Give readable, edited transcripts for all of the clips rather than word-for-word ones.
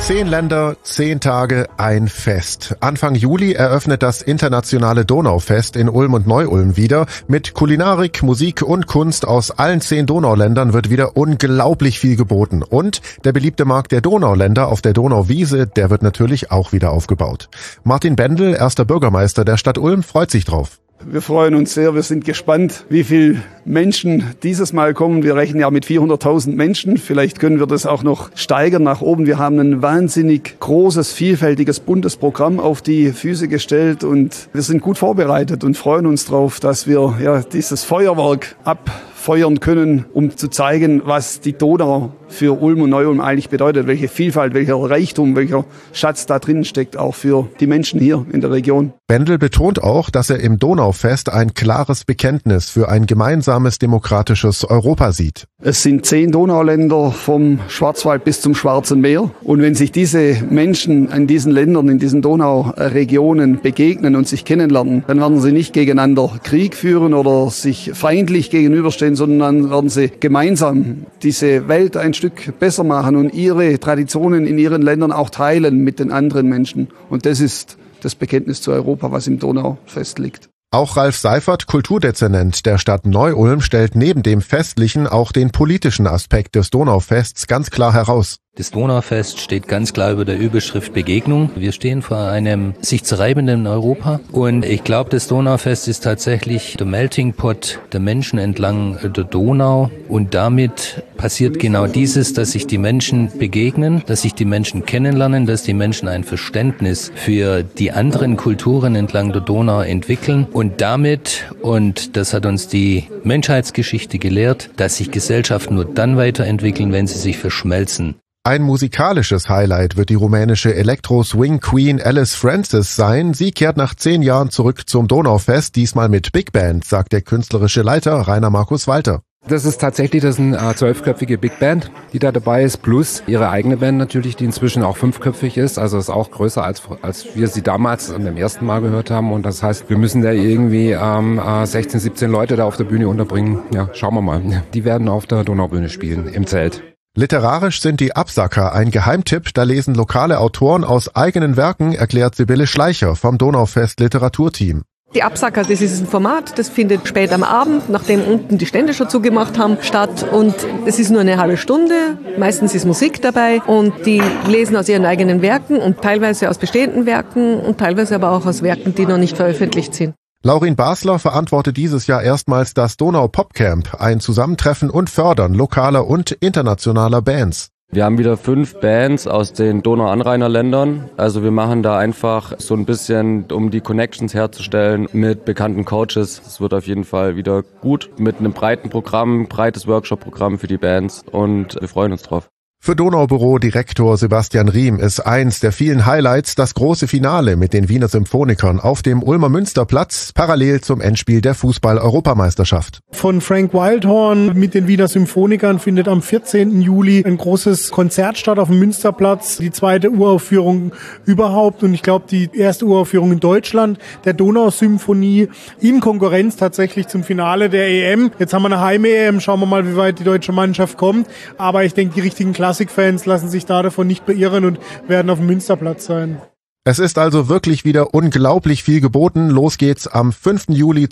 10 Länder, 10 Tage, ein Fest. Anfang Juli eröffnet das internationale Donaufest in Ulm und Neu-Ulm wieder. Mit Kulinarik, Musik und Kunst aus allen 10 Donauländern wird wieder unglaublich viel geboten. Und der beliebte Markt der Donauländer auf der Donauwiese, der wird natürlich auch wieder aufgebaut. Martin Bendel, erster Bürgermeister der Stadt Ulm, freut sich drauf. Wir freuen uns sehr, wir sind gespannt, wie viele Menschen dieses Mal kommen. Wir rechnen ja mit 400.000 Menschen. Vielleicht können wir das auch noch steigern nach oben. Wir haben ein wahnsinnig großes, vielfältiges, buntes Programm auf die Füße gestellt und wir sind gut vorbereitet und freuen uns drauf, dass wir dieses Feuerwerk abfeuern können, um zu zeigen, was die Donau für Ulm und Neu-Ulm eigentlich bedeutet, welche Vielfalt, welcher Reichtum, welcher Schatz da drin steckt, auch für die Menschen hier in der Region. Bendel betont auch, dass er im Donaufest ein klares Bekenntnis für ein gemeinsames demokratisches Europa sieht. Es sind 10 Donauländer vom Schwarzwald bis zum Schwarzen Meer. Und wenn sich diese Menschen in diesen Ländern, in diesen Donauregionen begegnen und sich kennenlernen, dann werden sie nicht gegeneinander Krieg führen oder sich feindlich gegenüberstehen, sondern werden sie gemeinsam diese Welt ein Stück besser machen und ihre Traditionen in ihren Ländern auch teilen mit den anderen Menschen. Und das ist das Bekenntnis zu Europa, was im Donaufest liegt. Auch Ralf Seifert, Kulturdezernent der Stadt Neu-Ulm, stellt neben dem Festlichen auch den politischen Aspekt des Donaufests ganz klar heraus. Das Donaufest steht ganz klar über der Überschrift Begegnung. Wir stehen vor einem sich zerreibenden Europa und ich glaube, das Donaufest ist tatsächlich der Melting Pot der Menschen entlang der Donau und damit passiert genau dieses, dass sich die Menschen begegnen, dass sich die Menschen kennenlernen, dass die Menschen ein Verständnis für die anderen Kulturen entlang der Donau entwickeln und damit, und das hat uns die Menschheitsgeschichte gelehrt, dass sich Gesellschaften nur dann weiterentwickeln, wenn sie sich verschmelzen. Ein musikalisches Highlight wird die rumänische Elektro-Swing-Queen Alice Francis sein. Sie kehrt nach 10 Jahren zurück zum Donaufest, diesmal mit Big Band, sagt der künstlerische Leiter Rainer Markus Walter. Das ist tatsächlich eine 12-köpfige Big Band, die da dabei ist, plus ihre eigene Band natürlich, die inzwischen auch 5-köpfig ist, also ist auch größer als wir sie damals beim ersten Mal gehört haben und das heißt, wir müssen da irgendwie 16, 17 Leute da auf der Bühne unterbringen. Ja, schauen wir mal. Die werden auf der Donaubühne spielen, im Zelt. Literarisch sind die Absacker ein Geheimtipp, da lesen lokale Autoren aus eigenen Werken, erklärt Sibylle Schleicher vom Donaufest Literaturteam. Die Absacker, das ist ein Format, das findet spät am Abend, nachdem unten die Stände schon zugemacht haben, statt und es ist nur eine halbe Stunde, meistens ist Musik dabei und die lesen aus ihren eigenen Werken und teilweise aus bestehenden Werken und teilweise aber auch aus Werken, die noch nicht veröffentlicht sind. Laurin Basler verantwortet dieses Jahr erstmals das Donau Pop Camp, ein Zusammentreffen und Fördern lokaler und internationaler Bands. Wir haben wieder 5 Bands aus den Donau-Anrainerländern. Also wir machen da einfach so ein bisschen, um die Connections herzustellen mit bekannten Coaches. Es wird auf jeden Fall wieder gut mit einem breiten Programm, breites Workshop-Programm für die Bands und wir freuen uns drauf. Für Donaubüro-Direktor Sebastian Riem ist eins der vielen Highlights das große Finale mit den Wiener Symphonikern auf dem Ulmer Münsterplatz, parallel zum Endspiel der Fußball-Europameisterschaft. Von Frank Wildhorn mit den Wiener Symphonikern findet am 14. Juli ein großes Konzert statt auf dem Münsterplatz. Die zweite Uraufführung überhaupt und ich glaube die erste Uraufführung in Deutschland der Donausymphonie in Konkurrenz tatsächlich zum Finale der EM. Jetzt haben wir eine Heim-EM, schauen wir mal, wie weit die deutsche Mannschaft kommt. Aber ich denke, die richtigen Klassikfans lassen sich da davon nicht beirren und werden auf dem Münsterplatz sein. Es ist also wirklich wieder unglaublich viel geboten. Los geht's am 5. Juli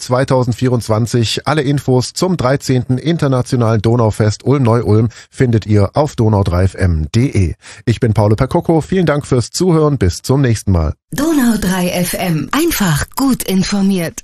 2024. Alle Infos zum 13. Internationalen Donaufest Ulm-Neu-Ulm findet ihr auf donau3fm.de. Ich bin Paolo Percocco. Vielen Dank fürs Zuhören. Bis zum nächsten Mal. Donau3 FM. Einfach gut informiert.